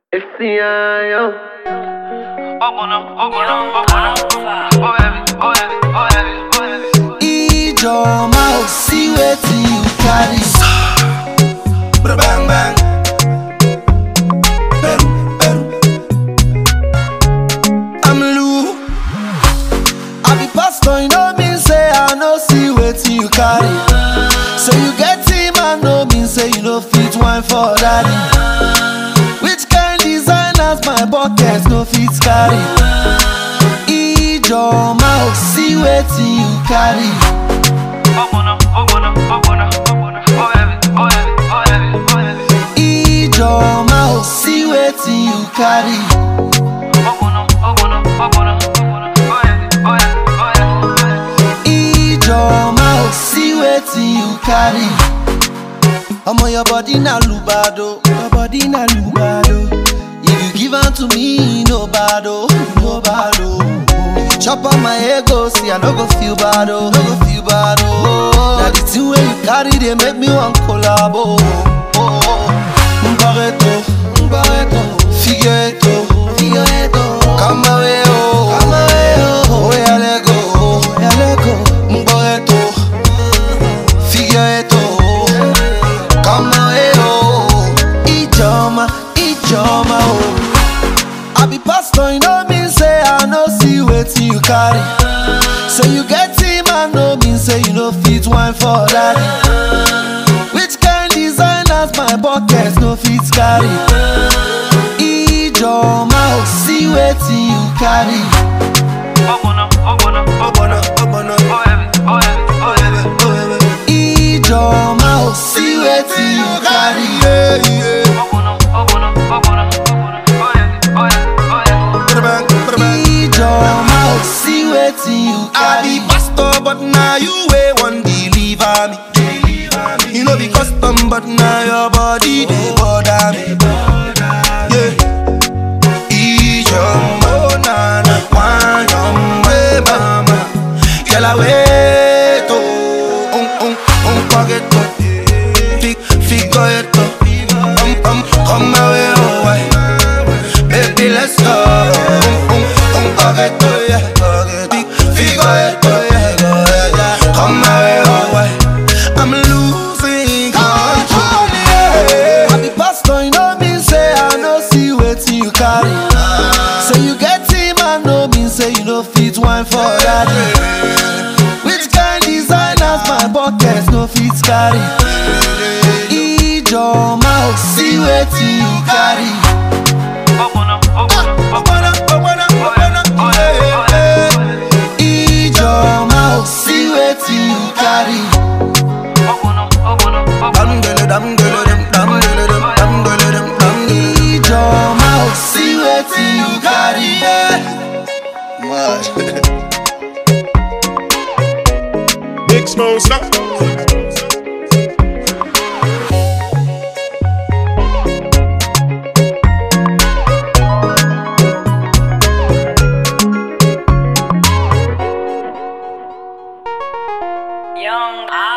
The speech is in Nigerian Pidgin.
It's the yo. Ijoma, see wetin you carry. Bang bang. I'm Lou. I be pastor, you know mean say I no see wetin you carry. So you get him, I no mean say you no fit wine for daddy. Which kind designers my pockets no fit carry? Ijoma, see wetin you carry. Ijoma, see wetin you carry. Ijoma, see wetin you carry. Omo, your body na lubado, your body na lubado. If you give am to me, no bado, no bado. If you chop on my ego, see I no go feel bad, oh, no go feel bad, oh. Now the thing wey you carry, they make me want collabo, oh. Mbareto, Figueto, come away, oh, oh, yeah, let go, Mbareto, Figueto, come away, oh, Ijoma, oh. I be pastor, you know mean say I no see wetin you carry. So you get him, I no mean say you no fit wine for daddy. Which kind designers my pockets no fit carry? Ijoma, see wetin you carry. Ijoma, see wetin you carry. Ijoma, see wetin you carry. I be pastor, but now you way one deliver me. You know be custom, but now your body they bother me. Yeah. Ijoma, na na, one way, mama. Girl, I wait, forget to figure it out. Come my way, oh, why? Baby, let's go. Forget to, yeah, figure it out, yeah. Come my way, oh, why? I'm losing control, yeah. I be pastor, you know mean say I no see wetin you carry. So you get him, I no mean say you no fit wine for daddy. Which kind designers my pockets no fit carry? Ijoma, see wetin you carry. Ijoma, see wetin you carry. Ijoma, see wetin you carry. Big Smoke Snap. Young